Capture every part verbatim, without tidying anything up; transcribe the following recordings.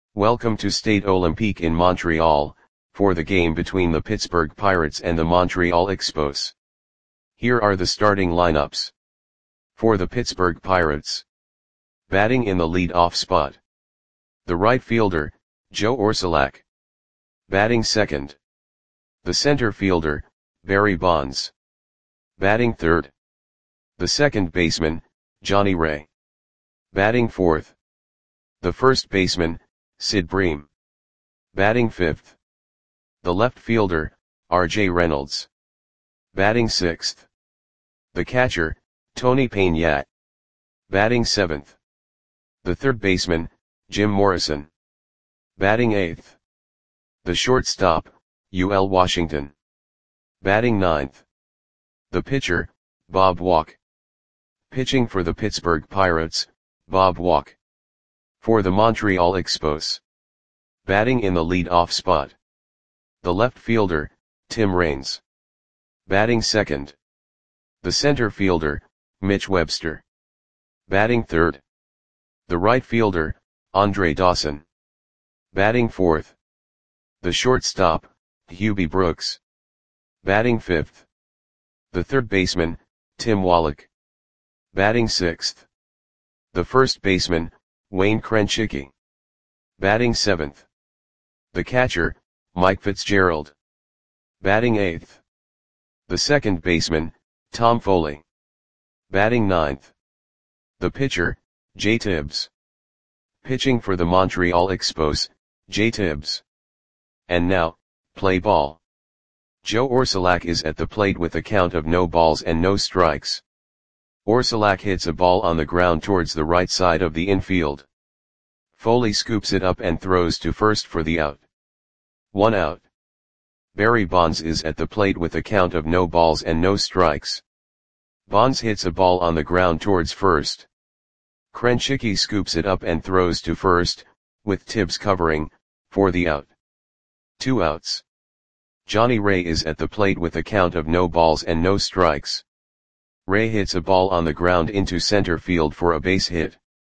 Welcome to Stade Olympique in Montreal, for the game between the Pittsburgh Pirates and the Montreal Expos. Here are the starting lineups. For the Pittsburgh Pirates. Batting in the lead-off spot. The right fielder, Joe Orsulak. Batting second. The center fielder, Barry Bonds. Batting third. The second baseman, Johnny Ray. Batting fourth. The first baseman, Sid Bream. Batting fifth. The left fielder, R J Reynolds. Batting sixth. The catcher, Tony Peña. Batting seventh. The third baseman, Jim Morrison. Batting eighth. The shortstop, U L Washington. Batting ninth. The pitcher, Bob Walk. Pitching for the Pittsburgh Pirates, Bob Walk. For the Montreal Expos. Batting in the lead-off spot. The left fielder, Tim Raines. Batting second. The center fielder, Mitch Webster. Batting third. The right fielder, Andre Dawson. Batting fourth. The shortstop, Hubie Brooks. Batting fifth. The third baseman, Tim Wallach. Batting sixth. The first baseman, Wayne Krenchicki. Batting seventh. The catcher, Mike Fitzgerald. Batting eighth. The second baseman, Tom Foley. Batting ninth. The pitcher, Jay Tibbs. Pitching for the Montreal Expos, Jay Tibbs. And now, play ball. Joe Orsulak is at the plate with a count of no balls and no strikes. Orsulak hits a ball on the ground towards the right side of the infield. Foley scoops it up and throws to first for the out. One out. Barry Bonds is at the plate with a count of no balls and no strikes. Bonds hits a ball on the ground towards first. Krenchicki scoops it up and throws to first, with Tibbs covering, for the out. Two outs. Johnny Ray is at the plate with a count of no balls and no strikes. Ray hits a ball on the ground into center field for a base hit.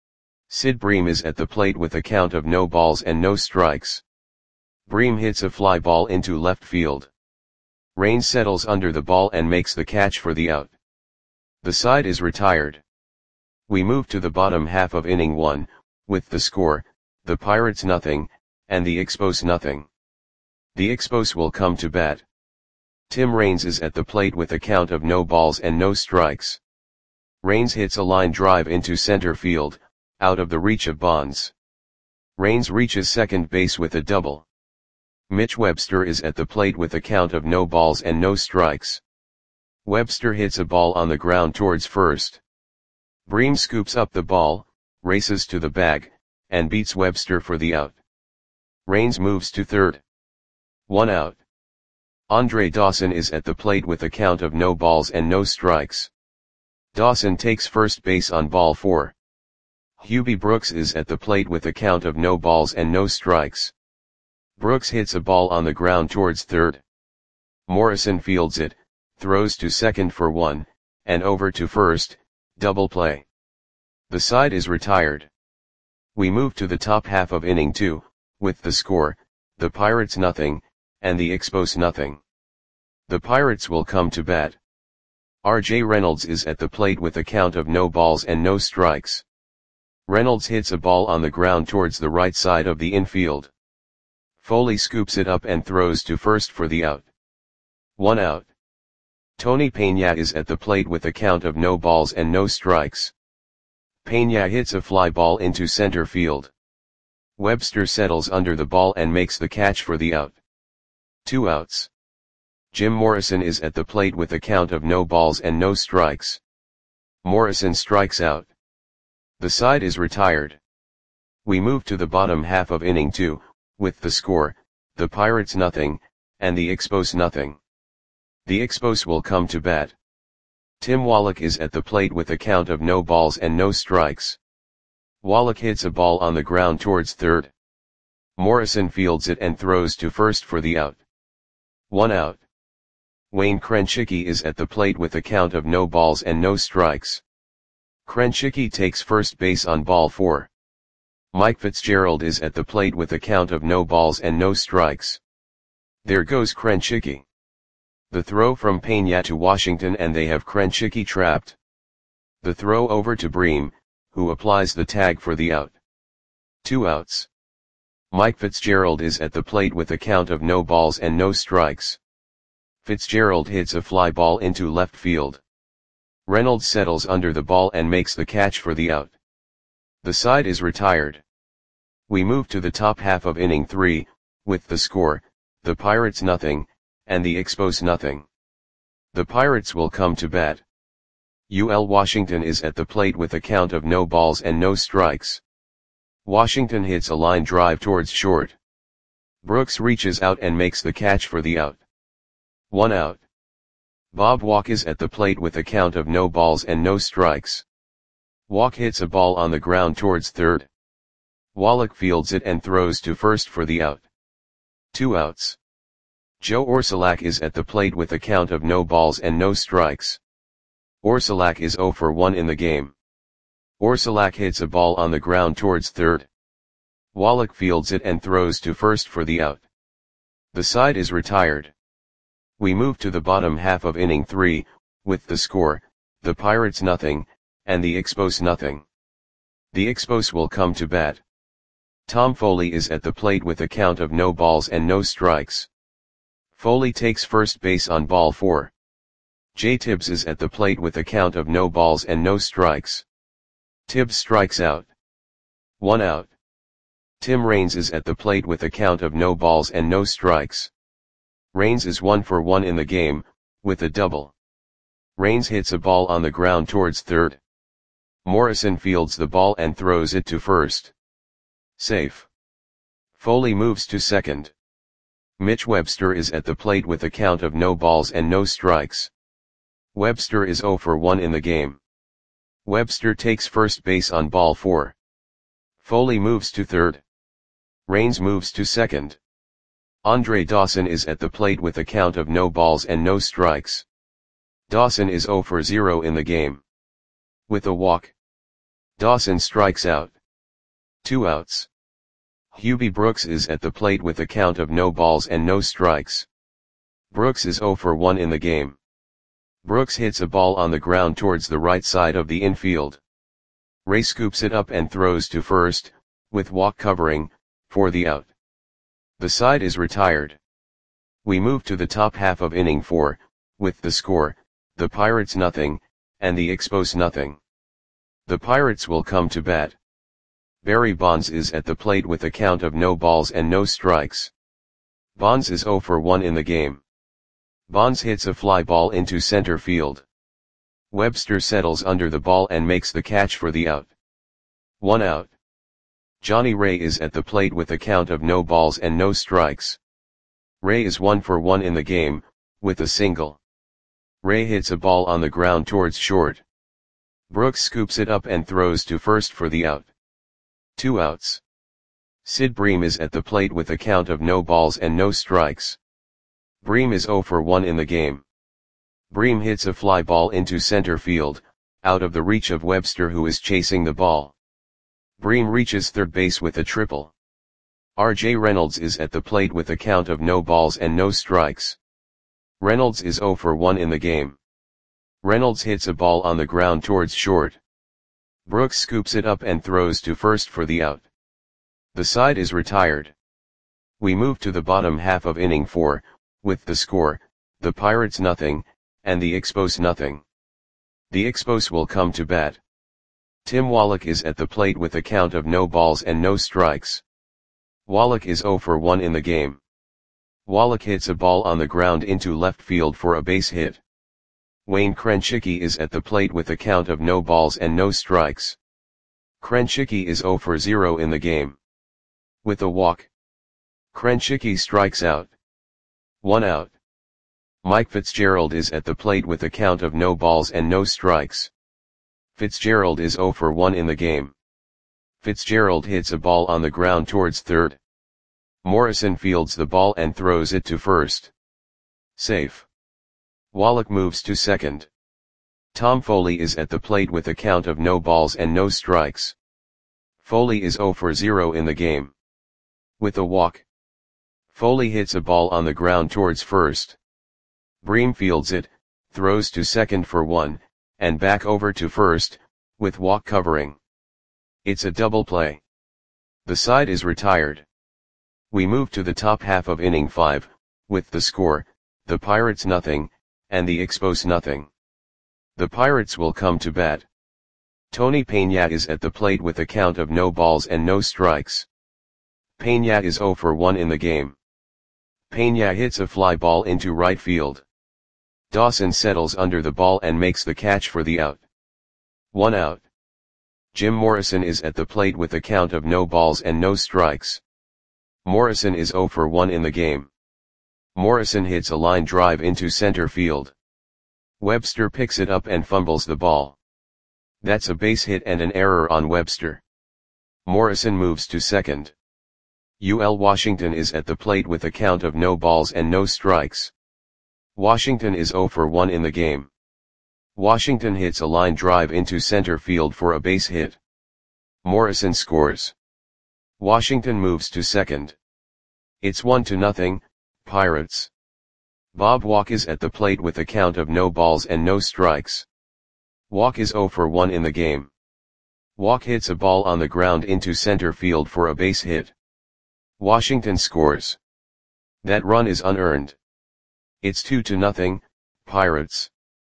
Sid Bream is at the plate with a count of no balls and no strikes. Bream hits a fly ball into left field. Raines settles under the ball and makes the catch for the out. The side is retired. We move to the bottom half of inning one, with the score, the Pirates nothing, and the Expos nothing. The Expos will come to bat. Tim Raines is at the plate with a count of no balls and no strikes. Raines hits a line drive into center field, out of the reach of Bonds. Raines reaches second base with a double. Mitch Webster is at the plate with a count of no balls and no strikes. Webster hits a ball on the ground towards first. Bream scoops up the ball, races to the bag, and beats Webster for the out. Raines moves to third. One out. Andre Dawson is at the plate with a count of no balls and no strikes. Dawson takes first base on ball four. Hubie Brooks is at the plate with a count of no balls and no strikes. Brooks hits a ball on the ground towards third. Morrison fields it, throws to second for one, and over to first, double play. The side is retired. We move to the top half of inning two, with the score, the Pirates nothing, and the Expos nothing. The Pirates will come to bat. R J Reynolds is at the plate with a count of no balls and no strikes. Reynolds hits a ball on the ground towards the right side of the infield. Foley scoops it up and throws to first for the out. One out. Tony Peña is at the plate with a count of no balls and no strikes. Peña hits a fly ball into center field. Webster settles under the ball and makes the catch for the out. Two outs. Jim Morrison is at the plate with a count of no balls and no strikes. Morrison strikes out. The side is retired. We move to the bottom half of inning two, with the score, the Pirates nothing, and the Expos nothing. The Expos will come to bat. Tim Wallach is at the plate with a count of no balls and no strikes. Wallach hits a ball on the ground towards third. Morrison fields it and throws to first for the out. One out. Wayne Krenchicki is at the plate with a count of no balls and no strikes. Krenchicki takes first base on ball four. Mike Fitzgerald is at the plate with a count of no balls and no strikes. There goes Krenchicki. The throw from Pena to Washington, and they have Krenchicki trapped. The throw over to Bream, who applies the tag for the out. Two outs. Mike Fitzgerald is at the plate with a count of no balls and no strikes. Fitzgerald hits a fly ball into left field. Reynolds settles under the ball and makes the catch for the out. The side is retired. We move to the top half of inning three, with the score, the Pirates nothing, and the Expos nothing. The Pirates will come to bat. U L Washington is at the plate with a count of no balls and no strikes. Washington hits a line drive towards short. Brooks reaches out and makes the catch for the out. One out. Bob Walk is at the plate with a count of no balls and no strikes. Walk hits a ball on the ground towards third. Wallach fields it and throws to first for the out. Two outs. Joe Orsulak is at the plate with a count of no balls and no strikes. Orsulak is zero for one in the game. Orsulak hits a ball on the ground towards third. Wallach fields it and throws to first for the out. The side is retired. We move to the bottom half of inning three, with the score, the Pirates nothing, and the Expos nothing. The Expos will come to bat. Tom Foley is at the plate with a count of no balls and no strikes. Foley takes first base on ball four. Jay Tibbs is at the plate with a count of no balls and no strikes. Tibbs strikes out. One out. Tim Raines is at the plate with a count of no balls and no strikes. Raines is one for one in the game, with a double. Raines hits a ball on the ground towards third. Morrison fields the ball and throws it to first. Safe. Foley moves to second. Mitch Webster is at the plate with a count of no balls and no strikes. Webster is zero for one in the game. Webster takes first base on ball four. Foley moves to third. Raines moves to second. Andre Dawson is at the plate with a count of no balls and no strikes. Dawson is zero for zero in the game. With a walk, Dawson strikes out. Two outs. Hubie Brooks is at the plate with a count of no balls and no strikes. Brooks is zero for one in the game. Brooks hits a ball on the ground towards the right side of the infield. Ray scoops it up and throws to first, with walk covering, for the out. The side is retired. We move to the top half of inning four, with the score, the Pirates nothing, and the Expos nothing. The Pirates will come to bat. Barry Bonds is at the plate with a count of no balls and no strikes. Bonds is zero for one in the game. Bonds hits a fly ball into center field. Webster settles under the ball and makes the catch for the out. One out. Johnny Ray is at the plate with a count of no balls and no strikes. Ray is one for one in the game, with a single. Ray hits a ball on the ground towards short. Brooks scoops it up and throws to first for the out. Two outs. Sid Bream is at the plate with a count of no balls and no strikes. Bream is zero for one in the game. Bream hits a fly ball into center field, out of the reach of Webster, who is chasing the ball. Bream reaches third base with a triple. R J Reynolds is at the plate with a count of no balls and no strikes. Reynolds is zero for one in the game. Reynolds hits a ball on the ground towards short. Brooks scoops it up and throws to first for the out. The side is retired. We move to the bottom half of inning four, with the score, the Pirates nothing, and the Expos nothing. The Expos will come to bat. Tim Wallach is at the plate with a count of no balls and no strikes. Wallach is zero for one in the game. Wallach hits a ball on the ground into left field for a base hit. Wayne Krenchicki is at the plate with a count of no balls and no strikes. Krenchicki is zero for zero in the game. With a walk, Krenchicki strikes out. One out. Mike Fitzgerald is at the plate with a count of no balls and no strikes. Fitzgerald is zero for one in the game. Fitzgerald hits a ball on the ground towards third. Morrison fields the ball and throws it to first. Safe. Wallach moves to second. Tom Foley is at the plate with a count of no balls and no strikes. Foley is zero for zero in the game. With a walk, Foley hits a ball on the ground towards first. Bream fields it, throws to second for one, and back over to first, with walk covering. It's a double play. The side is retired. We move to the top half of inning five, with the score, the Pirates nothing, and the Expos nothing. The Pirates will come to bat. Tony Peña is at the plate with a count of no balls and no strikes. Peña is zero for one in the game. Peña hits a fly ball into right field. Dawson settles under the ball and makes the catch for the out. One out. Jim Morrison is at the plate with a count of no balls and no strikes. Morrison is zero for one in the game. Morrison hits a line drive into center field. Webster picks it up and fumbles the ball. That's a base hit and an error on Webster. Morrison moves to second. U L Washington is at the plate with a count of no balls and no strikes. Washington is zero for one in the game. Washington hits a line drive into center field for a base hit. Morrison scores. Washington moves to second. It's one to nothing, Pirates. Bob Walk is at the plate with a count of no balls and no strikes. Walk is zero for one in the game. Walk hits a ball on the ground into center field for a base hit. Washington scores. That run is unearned. It's two to nothing, Pirates.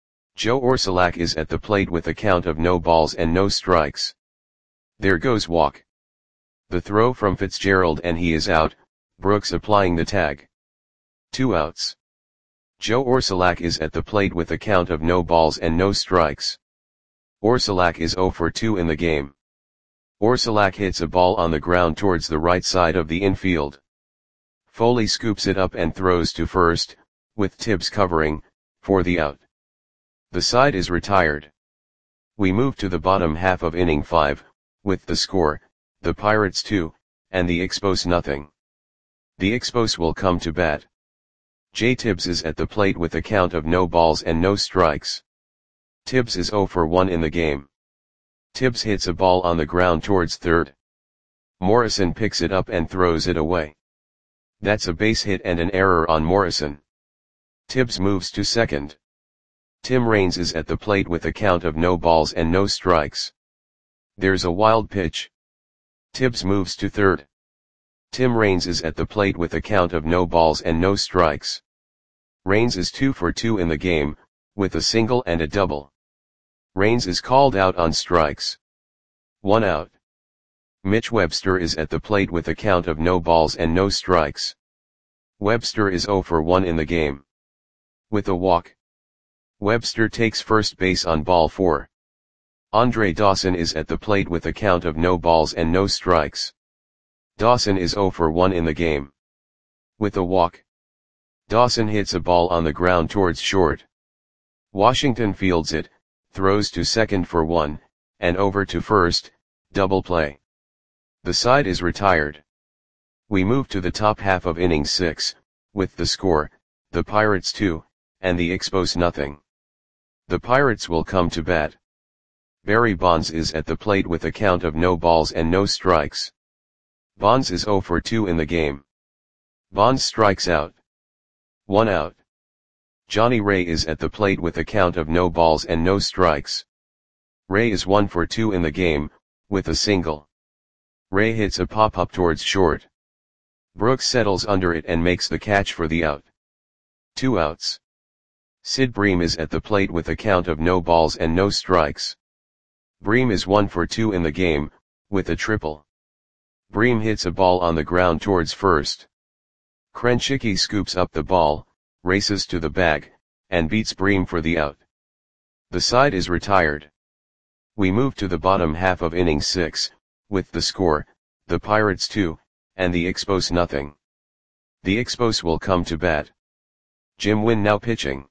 Joe Orsulak is at the plate with a count of no balls and no strikes. There goes Walk. The throw from Fitzgerald and he is out, Brooks applying the tag. Two outs. Joe Orsulak is at the plate with a count of no balls and no strikes. Orsulak is zero for two in the game. Orsulak hits a ball on the ground towards the right side of the infield. Foley scoops it up and throws to first, with Tibbs covering, for the out. The side is retired. We move to the bottom half of inning five, with the score, the Pirates two, and the Expos nothing. The Expos will come to bat. Jay Tibbs is at the plate with a count of no balls and no strikes. Tibbs is zero for one in the game. Tibbs hits a ball on the ground towards third. Morrison picks it up and throws it away. That's a base hit and an error on Morrison. Tibbs moves to second. Tim Raines is at the plate with a count of no balls and no strikes. There's a wild pitch. Tibbs moves to third. Tim Raines is at the plate with a count of no balls and no strikes. Raines is two for two in the game, with a single and a double. Raines is called out on strikes. One out. Mitch Webster is at the plate with a count of no balls and no strikes. Webster is zero for one in the game. With a walk, Webster takes first base on ball four. Andre Dawson is at the plate with a count of no balls and no strikes. Dawson is zero for one in the game. With a walk, Dawson hits a ball on the ground towards short. Washington fields it, throws to second for one, and over to first, double play. The side is retired. We move to the top half of inning six, with the score, the Pirates two, and the Expos nothing. The Pirates will come to bat. Barry Bonds is at the plate with a count of no balls and no strikes. Bonds is zero for two in the game. Bonds strikes out. One out. Johnny Ray is at the plate with a count of no balls and no strikes. Ray is one for two in the game, with a single. Ray hits a pop-up towards short. Brooks settles under it and makes the catch for the out. Two outs. Sid Bream is at the plate with a count of no balls and no strikes. Bream is one for two in the game, with a triple. Bream hits a ball on the ground towards first. Krenchicki scoops up the ball, races to the bag, and beats Bream for the out. The side is retired. We move to the bottom half of inning six, with the score, the Pirates two, and the Expos nothing. The Expos will come to bat. Jim Wynn now pitching.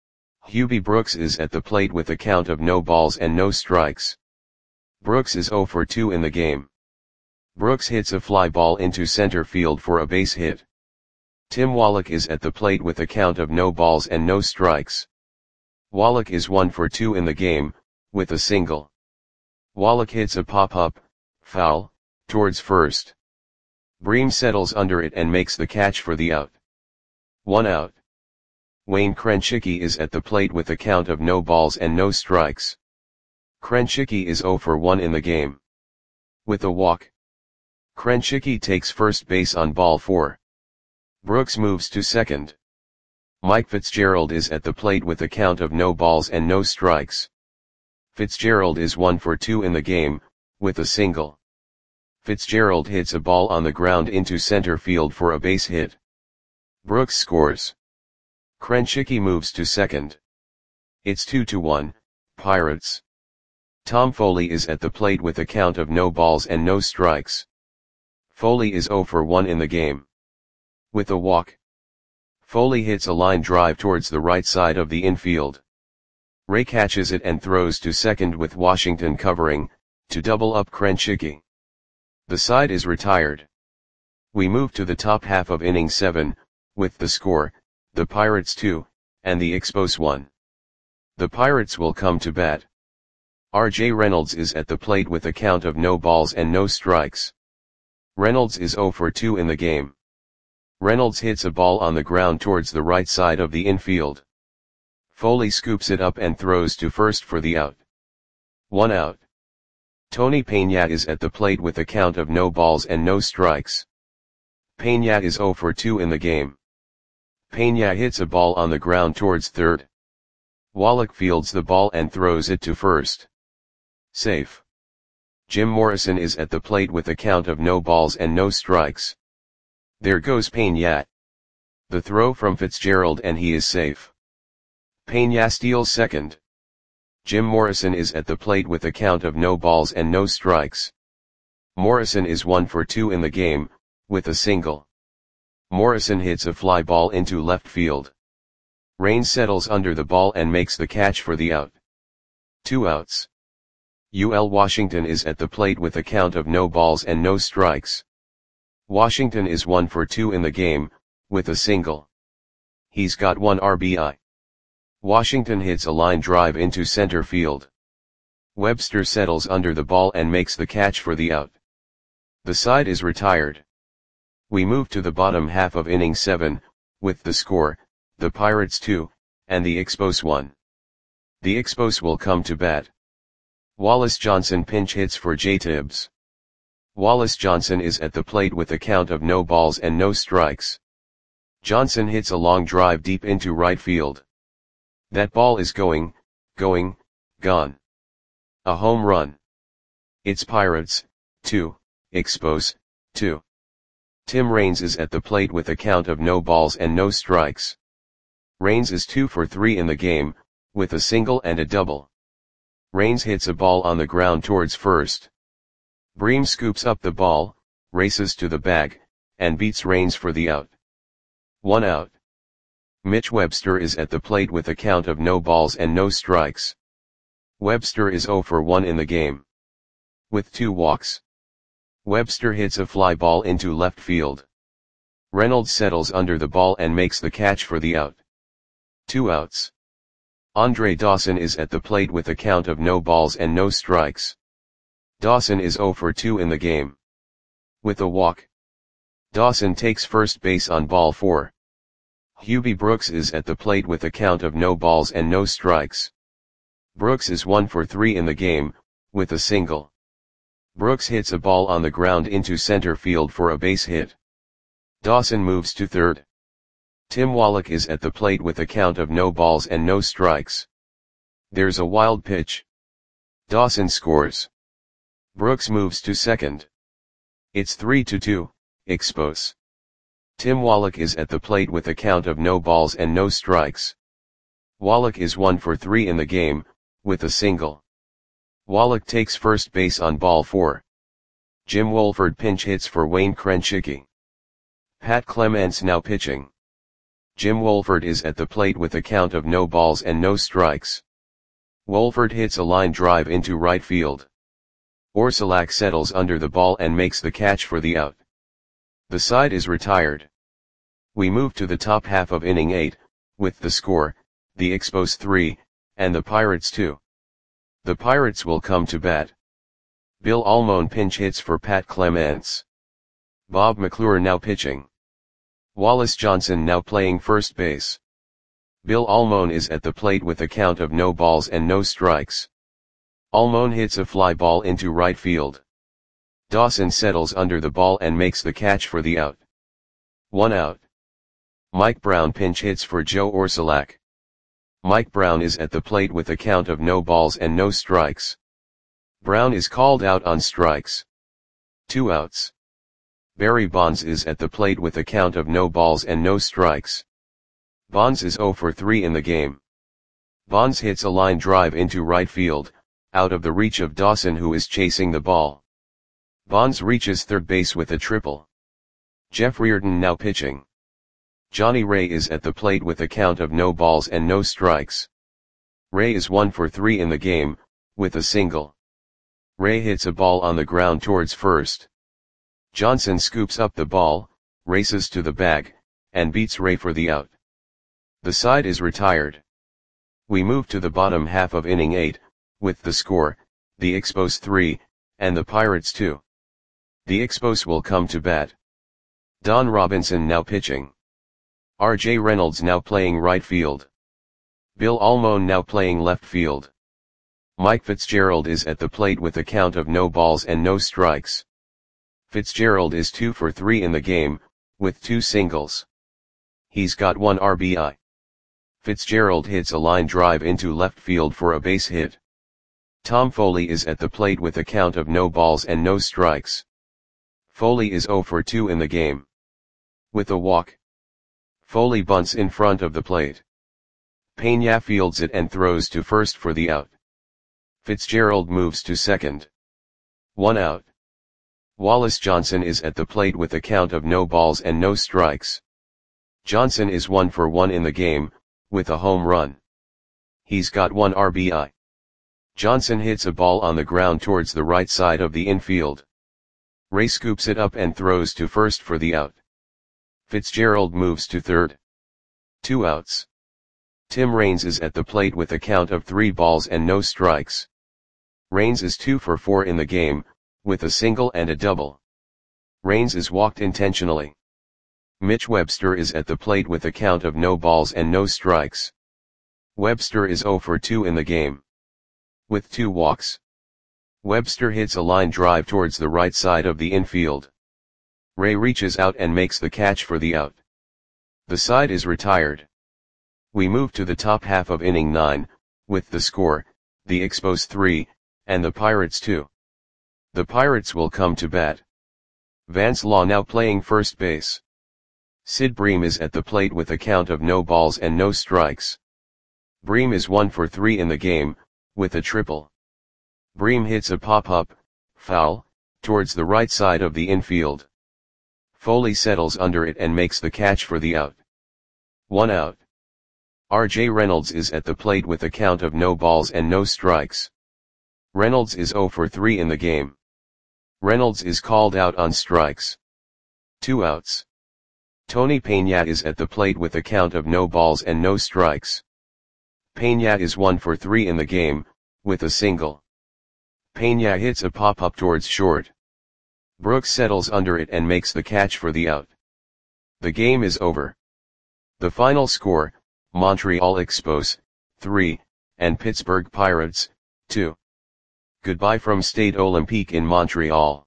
Hubie Brooks is at the plate with a count of no balls and no strikes. Brooks is zero for two in the game. Brooks hits a fly ball into center field for a base hit. Tim Wallach is at the plate with a count of no balls and no strikes. Wallach is one for two in the game, with a single. Wallach hits a pop-up, Foul, towards first. Bream settles under it and makes the catch for the out. One out. Wayne Krenchicki is at the plate with a count of no balls and no strikes. Krenchicki is zero for one in the game. With a walk. Krenchicki takes first base on ball four. Brooks moves to second. Mike Fitzgerald is at the plate with a count of no balls and no strikes. Fitzgerald is one for two in the game, with a single. Fitzgerald hits a ball on the ground into center field for a base hit. Brooks scores. Krenchicki moves to second. It's two to one, Pirates. Tom Foley is at the plate with a count of no balls and no strikes. Foley is zero for one in the game. With a walk. Foley hits a line drive towards the right side of the infield. Ray catches it and throws to second with Washington covering, to double up Krenchicki. The side is retired. We move to the top half of inning seven, with the score, the Pirates two, and the Expos one. The Pirates will come to bat. R J Reynolds is at the plate with a count of no balls and no strikes. Reynolds is zero for two in the game. Reynolds hits a ball on the ground towards the right side of the infield. Foley scoops it up and throws to first for the out. One out. Tony Peña is at the plate with a count of no balls and no strikes. Peña is zero for two in the game. Peña hits a ball on the ground towards third. Wallach fields the ball and throws it to first. Safe. Jim Morrison is at the plate with a count of no balls and no strikes. There goes Peña. The throw from Fitzgerald and he is safe. Peña steals second. Jim Morrison is at the plate with a count of no balls and no strikes. Morrison is one for two in the game, with a single. Morrison hits a fly ball into left field. Rain settles under the ball and makes the catch for the out. Two outs. U L Washington is at the plate with a count of no balls and no strikes. Washington is one for two in the game, with a single. He's got one R B I. Washington hits a line drive into center field. Webster settles under the ball and makes the catch for the out. The side is retired. We move to the bottom half of inning seven, with the score, the Pirates two, and the Expos one. The Expos will come to bat. Wallace Johnson pinch hits for Jay Tibbs. Wallace Johnson is at the plate with a count of no balls and no strikes. Johnson hits a long drive deep into right field. That ball is going, going, gone. A home run. It's Pirates, two, Expos, two. Tim Raines is at the plate with a count of no balls and no strikes. Raines is two for three in the game, with a single and a double. Raines hits a ball on the ground towards first. Bream scoops up the ball, races to the bag, and beats Raines for the out. One out. Mitch Webster is at the plate with a count of no balls and no strikes. Webster is zero for one in the game. With two walks. Webster hits a fly ball into left field. Reynolds settles under the ball and makes the catch for the out. Two outs. Andre Dawson is at the plate with a count of no balls and no strikes. Dawson is zero for two in the game. With a walk. Dawson takes first base on ball four. Hubie Brooks is at the plate with a count of no balls and no strikes. Brooks is one for three in the game, with a single. Brooks hits a ball on the ground into center field for a base hit. Dawson moves to third. Tim Wallach is at the plate with a count of no balls and no strikes. There's a wild pitch. Dawson scores. Brooks moves to second. It's three to two, Expos. Tim Wallach is at the plate with a count of no balls and no strikes. Wallach is one for three in the game, with a single. Wallach takes first base on ball four. Jim Wolford pinch hits for Wayne Krenchicki. Pat Clements now pitching. Jim Wolford is at the plate with a count of no balls and no strikes. Wolford hits a line drive into right field. Orsulak settles under the ball and makes the catch for the out. The side is retired. We move to the top half of inning eight, with the score, the Expos three, and the Pirates two. The Pirates will come to bat. Bill Almon pinch hits for Pat Clements. Bob McClure now pitching. Wallace Johnson now playing first base. Bill Almon is at the plate with a count of no balls and no strikes. Almon hits a fly ball into right field. Dawson settles under the ball and makes the catch for the out. One out. Mike Brown pinch hits for Joe Orsulak. Mike Brown is at the plate with a count of no balls and no strikes. Brown is called out on strikes. Two outs. Barry Bonds is at the plate with a count of no balls and no strikes. Bonds is oh for three in the game. Bonds hits a line drive into right field, out of the reach of Dawson, who is chasing the ball. Bonds reaches third base with a triple. Jeff Reardon now pitching. Johnny Ray is at the plate with a count of no balls and no strikes. Ray is one for three in the game, with a single. Ray hits a ball on the ground towards first. Johnson scoops up the ball, races to the bag, and beats Ray for the out. The side is retired. We move to the bottom half of inning eight, with the score, the Expos three, and the Pirates two. The Expos will come to bat. Don Robinson now pitching. R J Reynolds now playing right field. Bill Almon now playing left field. Mike Fitzgerald is at the plate with a count of no balls and no strikes. Fitzgerald is two for three in the game, with two singles. He's got one R B I. Fitzgerald hits a line drive into left field for a base hit. Tom Foley is at the plate with a count of no balls and no strikes. Foley is oh for two in the game. With a walk. Foley bunts in front of the plate. Peña fields it and throws to first for the out. Fitzgerald moves to second. One out. Wallace Johnson is at the plate with a count of no balls and no strikes. Johnson is one for one in the game, with a home run. He's got one R B I. Johnson hits a ball on the ground towards the right side of the infield. Ray scoops it up and throws to first for the out. Fitzgerald moves to third. Two outs. Tim Raines is at the plate with a count of three balls and no strikes. Raines is two for four in the game, with a single and a double. Raines is walked intentionally. Mitch Webster is at the plate with a count of no balls and no strikes. Webster is oh for two in the game. With two walks. Webster hits a line drive towards the right side of the infield. Ray reaches out and makes the catch for the out. The side is retired. We move to the top half of inning nine, with the score, the Expos three, and the Pirates two. The Pirates will come to bat. Vance Law now playing first base. Sid Bream is at the plate with a count of no balls and no strikes. Bream is one for three in the game, with a triple. Bream hits a pop-up, foul, towards the right side of the infield. Foley settles under it and makes the catch for the out. One out. R J Reynolds is at the plate with a count of no balls and no strikes. Reynolds is oh for three in the game. Reynolds is called out on strikes. Two outs. Tony Peña is at the plate with a count of no balls and no strikes. Peña is one for three in the game, with a single. Peña hits a pop-up towards short. Brooks settles under it and makes the catch for the out. The game is over. The final score, Montreal Expos, three, and Pittsburgh Pirates, two. Goodbye from Stade Olympique in Montreal.